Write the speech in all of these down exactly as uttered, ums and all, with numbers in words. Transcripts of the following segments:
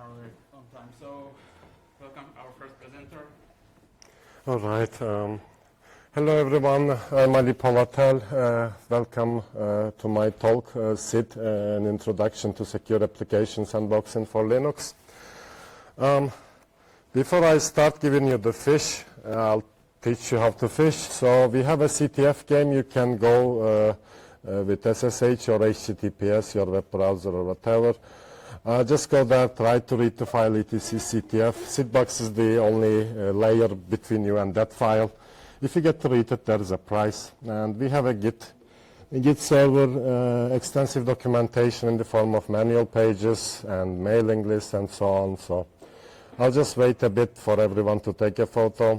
very long time. So, welcome our first presenter. All right. Um, hello, everyone. I'm Ali Palatel. Uh, welcome uh, to my talk, uh, S I D, uh, an introduction to secure application sandboxing for Linux. Um, before I start giving you the fish, uh, I'll teach you how to fish. So we have a C T F game. You can go uh, uh, with S S H or H T T P S, your web browser or whatever. Uh, just go there, try to read the file etc C T F. SIDbox is the only uh, layer between you and that file. If you get to read it, there is a price. And we have a Git, a Git server, uh, extensive documentation in the form of manual pages and mailing lists and so on. So I'll just wait a bit for everyone to take a photo.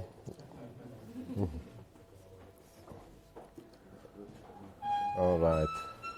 All right.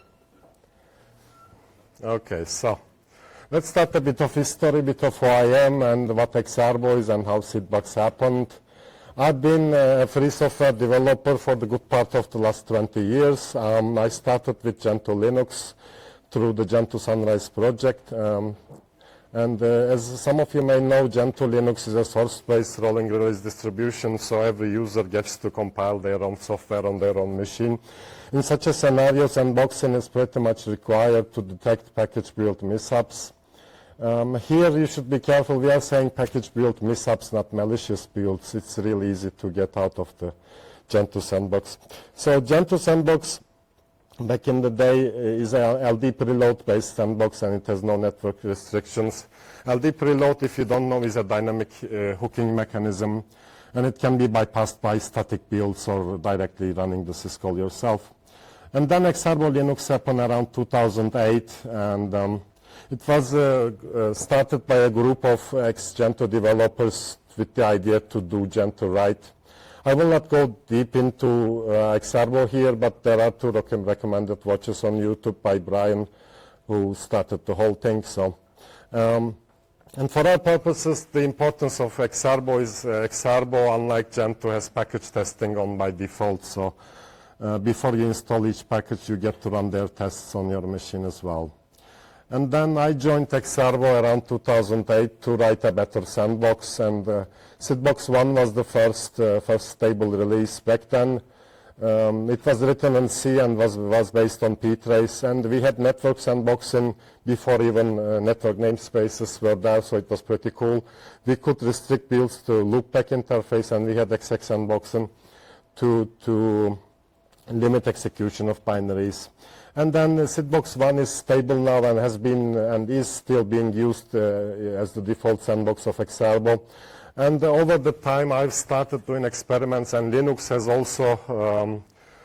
Okay, so let's start a bit of history, a bit of who I am and what Exarbo is and how SIDbox happened. I've been a free software developer for the good part of the last twenty years. Um, I started with Gentoo Linux through the Gentoo Sunrise project. Um, and uh, as some of you may know, Gentoo Linux is a source-based rolling release distribution, so every user gets to compile their own software on their own machine. In such a scenario, sandboxing is pretty much required to detect package build mishaps. Um, here you should be careful. We are saying package build mishaps, not malicious builds. It's really easy to get out of the Gentoo sandbox. So Gentoo sandbox, back in the day, is a L D preload based sandbox, and it has no network restrictions. L D preload, if you don't know, is a dynamic uh, hooking mechanism, and it can be bypassed by static builds or directly running the syscall yourself. And then Exarbo Linux happened around two thousand eight, and um, it was uh, uh, started by a group of ex-Gentoo developers with the idea to do Gentoo right. I will not go deep into uh, Exarbo here, but there are two rec recommended watches on YouTube by Brian, who started the whole thing. So, um, and for our purposes, the importance of Exarbo is uh, Exarbo, unlike Gentoo, has package testing on by default. So uh, before you install each package, you get to run their tests on your machine as well. And then I joined Exarbo around two thousand eight to write a better sandbox, and uh, SIDbox one was the first uh, first stable release. Back then, um, it was written in C and was, was based on ptrace, and we had network sandboxing before even uh, network namespaces were there, so it was pretty cool. We could restrict builds to loopback interface, and we had exec sandboxing to, to limit execution of binaries. And then uh, SIDbox one is stable now and has been and is still being used uh, as the default sandbox of Exarbo. And uh, over the time I've started doing experiments, and Linux has also um,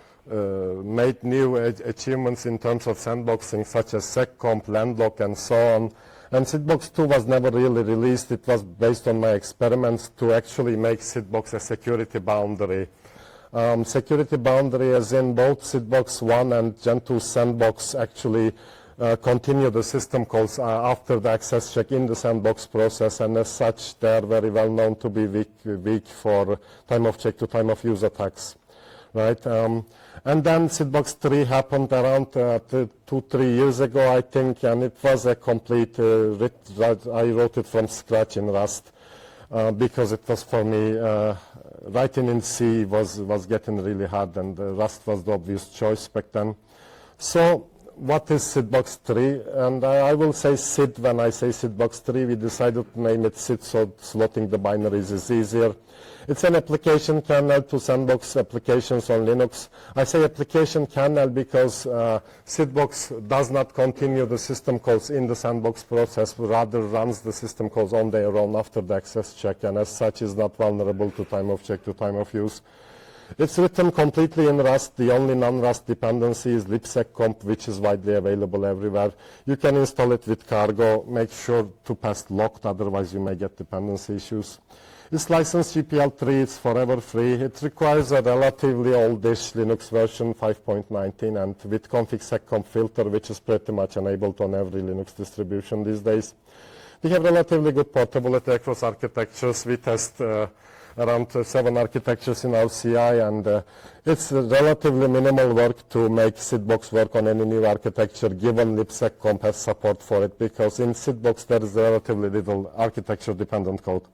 uh, made new achievements in terms of sandboxing, such as seccomp, landlock, and so on. And SIDbox two was never really released. It was based on my experiments to actually make SIDbox a security boundary. Um, security boundary, as in both SIDbox one and Gentoo sandbox actually uh, continue the system calls uh, after the access check in the sandbox process, and as such they are very well known to be weak, weak for time of check to time of use attacks, right? Um, and then SIDbox three happened around uh, two, three years ago, I think, and it was a complete, uh, writ I wrote it from scratch in Rust. Uh, because it was, for me, uh, writing in C was, was getting really hard, and uh, Rust was the obvious choice back then. So what is SIDbox three? And I, I will say S I D when I say SIDbox three. We decided to name it S I D so slotting the binaries is easier. It's an application kernel to sandbox applications on Linux. I say application kernel because uh, SIDbox does not continue the system calls in the sandbox process, rather runs the system calls on their own after the access check, and as such is not vulnerable to time of check to time of use. It's written completely in Rust. The only non-Rust dependency is libseccomp, which is widely available everywhere. You can install it with cargo. Make sure to pass locked, otherwise you may get dependency issues. It's licensed G P L three, it's forever free. It requires a relatively oldish Linux version, five point nineteen, and with config seccomp filter, which is pretty much enabled on every Linux distribution these days. We have relatively good portability across architectures. We test uh, around uh, seven architectures in our C I, and uh, it's uh, relatively minimal work to make SIDBOX work on any new architecture, given libseccomp has support for it, because in SIDBOX there is relatively little architecture-dependent code.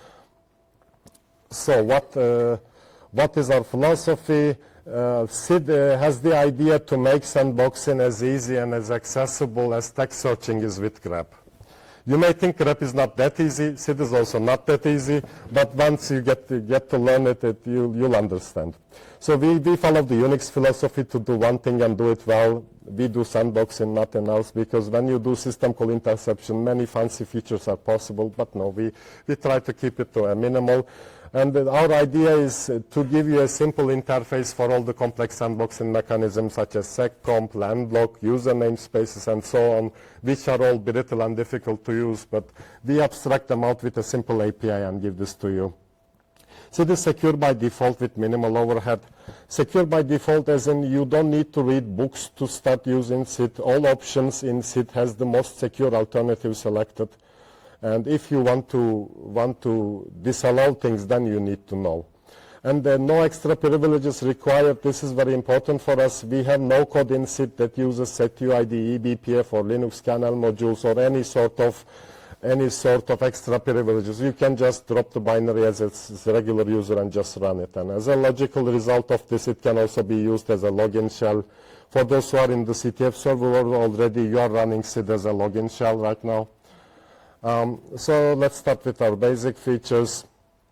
So what, uh, what is our philosophy? Uh, S I D uh, has the idea to make sandboxing as easy and as accessible as text searching is with grep. You may think grep is not that easy. S I D is also not that easy, but once you get to, get to learn it, it you, you'll understand. So we, we follow the Unix philosophy to do one thing and do it well. We do sandboxing, nothing else, because when you do system call interception, many fancy features are possible, but no, we, we try to keep it to a minimal. And uh, our idea is uh, to give you a simple interface for all the complex sandboxing mechanisms such as seccomp, landlock, user namespaces, and so on, which are all brittle and difficult to use, but we abstract them out with a simple A P I and give this to you. So it is secure by default with minimal overhead. Secure by default as in you don't need to read books to start using S I D. All options in S I D has the most secure alternative selected. And if you want to, want to disallow things, then you need to know. And uh, no extra privileges required. This is very important for us. We have no code in S I D that uses setuid, E B P F, or Linux kernel modules, or any sort of any sort of extra privileges. You can just drop the binary as a regular user and just run it. And as a logical result of this, it can also be used as a login shell. For those who are in the C T F server already, you are running S I D as a login shell right now. Um, so let's start with our basic features.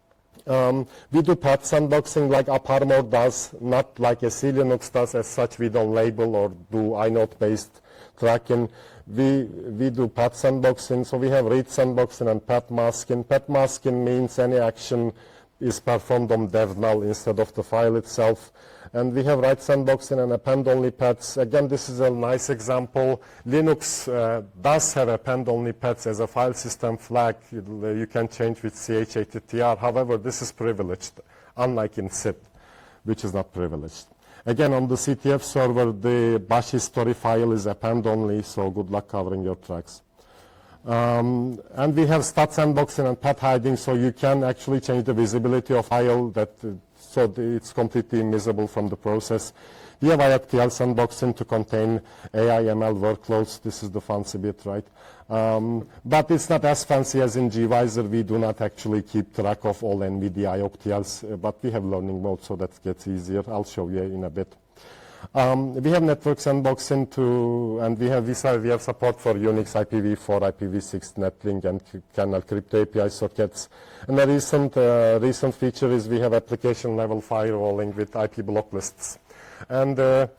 Um, we do path sandboxing like AppArmor does, not like a C Linux does. As such, we don't label or do inode-based tracking. We, we do path sandboxing, so we have read sandboxing and path masking. Path masking means any action is performed on dev null instead of the file itself. And we have write sandboxing and append-only paths. Again, this is a nice example. Linux uh, does have append-only paths as a file system flag. It'll, uh, you can change with C H A T T R. However, this is privileged, unlike in S I D, which is not privileged. Again, on the C T F server, the bash history file is append-only, so good luck covering your tracks. Um, and we have stat sandboxing and path hiding, so you can actually change the visibility of file that uh, so it's completely invisible from the process. We have I R T L sandboxing to contain A I M L workloads. This is the fancy bit, right? Um, but it's not as fancy as in gvisor. We do not actually keep track of all NVIDIA I O C T Ls, uh, but we have learning mode, so that gets easier. I'll show you in a bit. Um, we have network sandboxing to, and we have we have support for Unix I P v four, I P v six, Netlink, and kernel crypto A P I sockets. And a recent uh, recent feature is we have application level firewalling with I P block lists. And uh,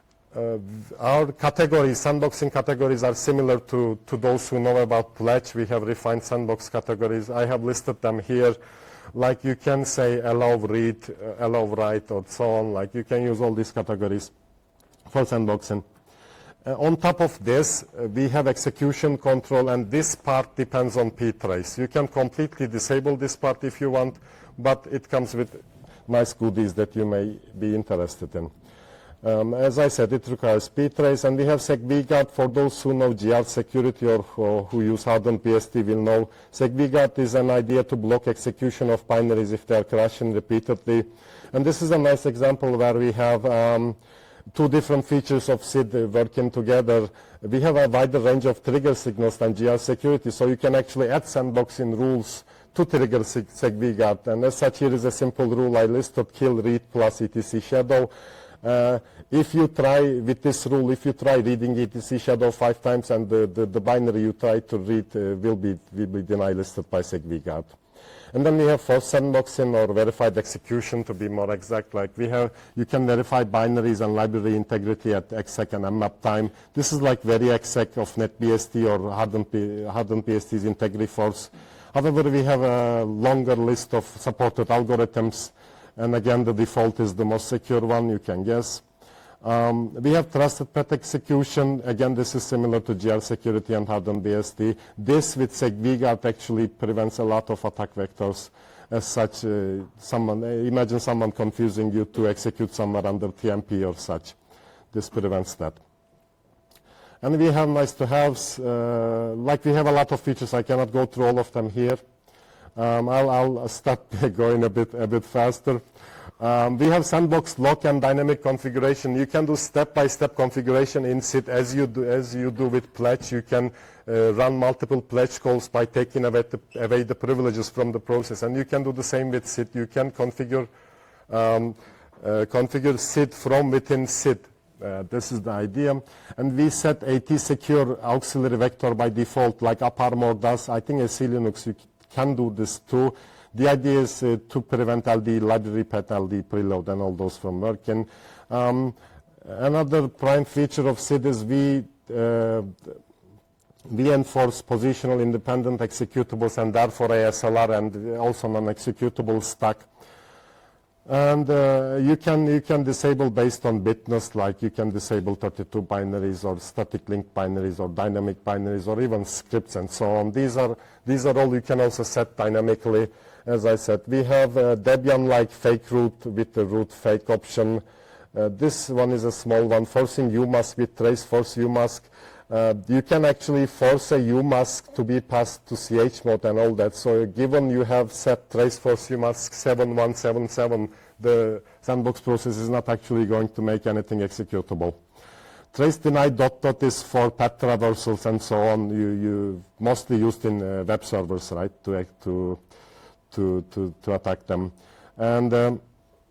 uh, our categories, sandboxing categories, are similar to to those who know about Pledge. We have refined sandbox categories. I have listed them here. Like you can say allow read, uh, allow write, or so on. Like you can use all these categories for sandboxing. Uh, on top of this, uh, we have execution control, and this part depends on ptrace. You can completely disable this part if you want, but it comes with nice goodies that you may be interested in. Um, as I said, it requires ptrace, and we have SecVGuard. For those who know G R security or, or who use hardened B S D will know, SecVGuard is an idea to block execution of binaries if they are crashing repeatedly. And this is a nice example where we have um, two different features of S I D working together. We have a wider range of trigger signals than G R security, so you can actually add sandboxing rules to trigger SecVGuard. And as such, here is a simple rule I listed: kill, read, plus etc shadow. Uh, if you try with this rule, if you try reading etc shadow five times, and the, the, the binary you try to read uh, will be will be delisted by SecVGuard. And then we have forced sandboxing or verified execution, to be more exact. Like we have, you can verify binaries and library integrity at exec and mmap time. This is like very exec of NetBSD or hardened, P, hardened B S D's IntegriForce. However, we have a longer list of supported algorithms. And again, the default is the most secure one, you can guess. Um, we have trusted path execution. Again, this is similar to G R security and hardened B S D. This with SecVGuard actually prevents a lot of attack vectors. As such, uh, someone, uh, imagine someone confusing you to execute somewhere under T M P or such. This prevents that. And we have nice to haves. Uh, like we have a lot of features. I cannot go through all of them here. Um, I'll, I'll start going a bit, a bit faster. Um, we have sandbox lock and dynamic configuration. You can do step-by-step configuration in S I D as you do, as you do with pledge. You can uh, run multiple pledge calls by taking away the, away the privileges from the process. And you can do the same with S I D. You can configure, um, uh, configure S I D from within S I D. Uh, this is the idea. And we set AT secure auxiliary vector by default, like AppArmor does. I think as Linux you can do this too. The idea is uh, to prevent L D library pet, L D preload, and all those from working. Um, another prime feature of S I D is we uh, we enforce positional independent executables and therefore A S L R and also non-executable stack. And uh, you can you can disable based on bitness, like you can disable thirty-two binaries or static link binaries or dynamic binaries or even scripts and so on. These are these are all you can also set dynamically. As I said, we have uh, Debian-like fake root with the root fake option. Uh, this one is a small one, forcing U mask with trace force U mask. Uh, you can actually force a U mask to be passed to C H mode and all that. So given you have set trace force U mask seven one seven seven, the sandbox process is not actually going to make anything executable. Trace deny dot dot is for path traversals and so on. You, you mostly used in uh, web servers, right, to to to to, to attack them. And um,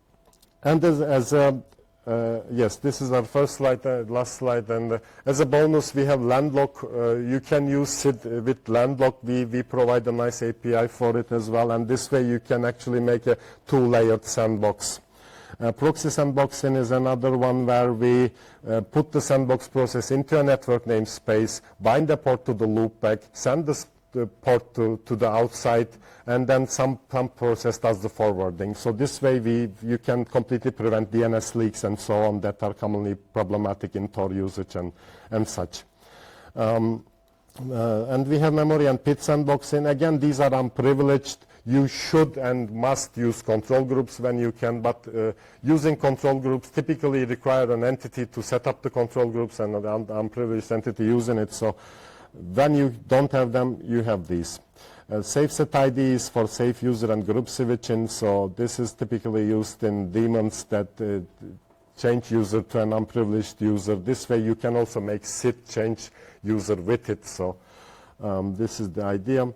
and as, as a Uh, yes, this is our first slide, uh, last slide, and uh, as a bonus we have Landlock. Uh, you can use it with Landlock. We, we provide a nice A P I for it as well, and this way you can actually make a two-layered sandbox. Uh, proxy sandboxing is another one where we uh, put the sandbox process into a network namespace, bind the port to the loopback, send the the port to, to the outside, and then some, some process does the forwarding. So this way we, you can completely prevent D N S leaks and so on that are commonly problematic in Tor usage and, and such. Um, uh, and we have memory and P I D sandboxing. Again, these are unprivileged. You should and must use control groups when you can, but uh, using control groups typically require an entity to set up the control groups and an unprivileged entity using it. So when you don't have them, you have these. Uh, safe set I D is for safe user and group switching, so this is typically used in daemons that uh, change user to an unprivileged user. This way you can also make S I D change user with it, so um, this is the idea.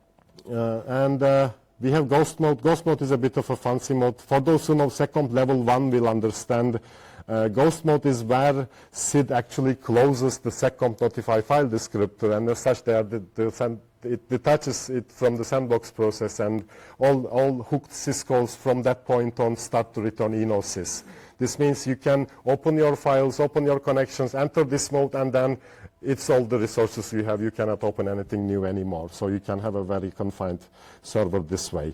Uh, and uh, we have ghost mode. Ghost mode is a bit of a fancy mode. For those who know second level one will understand. Uh, ghost mode is where S I D actually closes the seccomp notify file descriptor, and as such they are the, the, it detaches it from the sandbox process, and all, all hooked syscalls from that point on start to return enosys. This means you can open your files, open your connections, enter this mode, and then it's all the resources you have. You cannot open anything new anymore, so you can have a very confined server this way.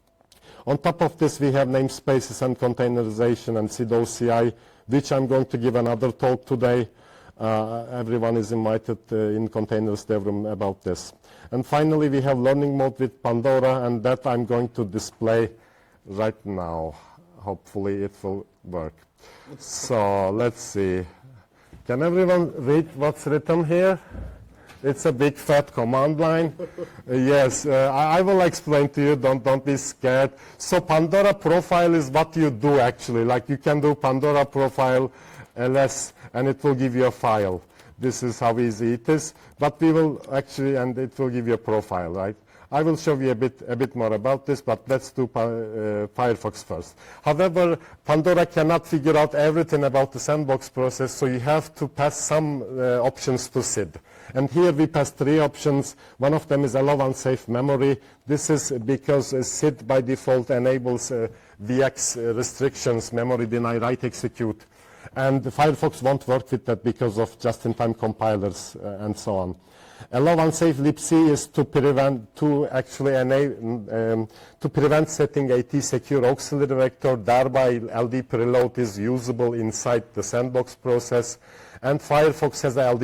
On top of this, we have namespaces and containerization and S I D O C I, which I'm going to give another talk today. Uh, everyone is invited uh, in Containers Dev Room about this. And finally, we have learning mode with Pandora, and that I'm going to display right now. Hopefully it will work. So let's see. Can everyone read what's written here? It's a big fat command line. uh, yes, uh, I, I will explain to you, don't, don't be scared. So Pandora profile is what you do actually. Like you can do Pandora profile ls and it will give you a file. This is how easy it is. But we will actually, and it will give you a profile, right? I will show you a bit, a bit more about this, but let's do uh, Firefox first. However, Pandora cannot figure out everything about the sandbox process, so you have to pass some uh, options to S I D. And here we pass three options. One of them is allow unsafe memory. This is because uh, S I D by default enables uh, V X restrictions, memory deny, write execute. And Firefox won't work with that because of just-in-time compilers uh, and so on. Allow unsafe libc is to prevent to actually enable um, to prevent setting a T secure auxiliary vector. Thereby, L D preload is usable inside the sandbox process. And Firefox has a L D